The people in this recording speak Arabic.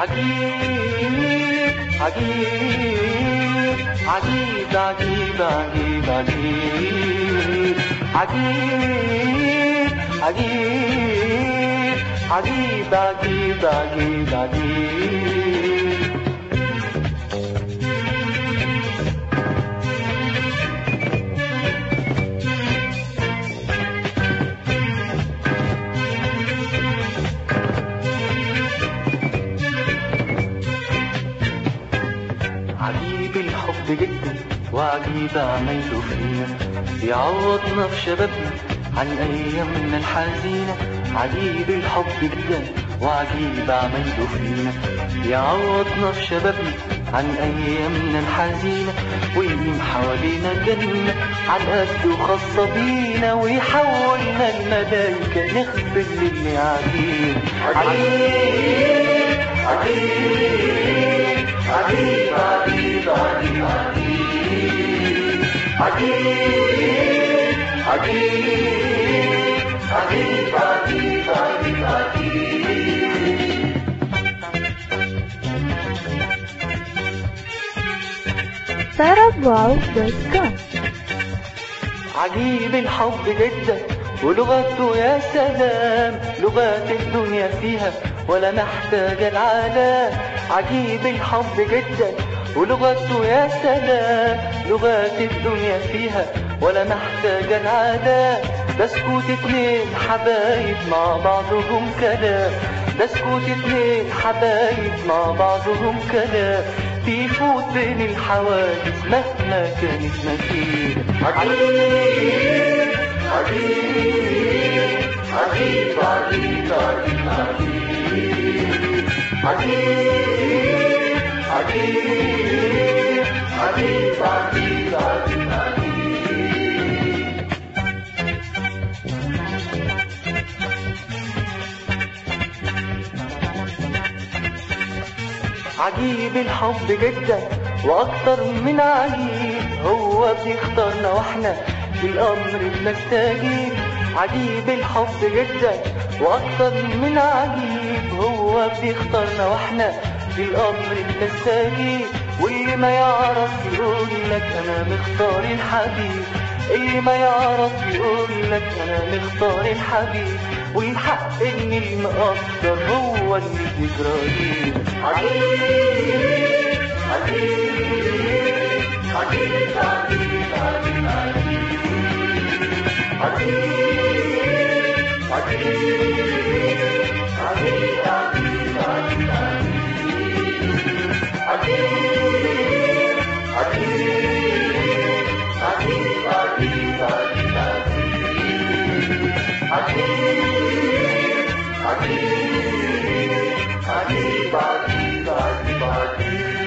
عجيب عجيب عجيب عجيب عجيب عجيب عجيب عجيب عجيب عجيب عجيب عجيب الحب جدا وعجيب عمايله فينا، يعوضنا في شبابنا عن ايامنا الحزينه. عجيب الحب جدا وعجيب عمايله فينا، يعوضنا في شبابنا عن ايامنا الحزينه، ويقيم حوالينا جنه على قد وخاصه بينا، ويحولنا الملايكه نغفر للي عجيب عجيب عجيب عجيب عجيب عجيب عجيب عجيب عجيب عجيب عجيب عجيب sarahwow.com. عجيب الحب جدا ولغته يا سلام، لغات الدنيا فيها ولا محتاجة العالم. عجيب الحب جدا ولغته يا سلام، لغات الدنيا فيها ولا محتاجة العالم. ده سكوت اتنين حبايب مع بعضهم كلام، ده سكوت اتنين حبايب مع بعضهم كلام، بيفوت بين الحوادث مهما كانت مكينة. عجيب عجيب عجيب عجيب عجيب عجيب عجيب عجيب عجيب عجيب عجيب الحب جدا واكتر من عجيب، هو بيختارنا واحنا في الامر بنستجيب. عجيب الحب جدا واكتر من عجيب، هو بيختارنا واحنا في الامر بنستجيب. واللي ما يعرف يقول لك انا مختار الحبيب، اللي ما يعرف يقول لك انا مختار الحبيب، والحق ان المقدر هو اللي بيجرالي. عجيب عجيب عجيب عجيب عجيب عجيب عجيب عجيب عجيب عجيب عجيب عجيب عجيب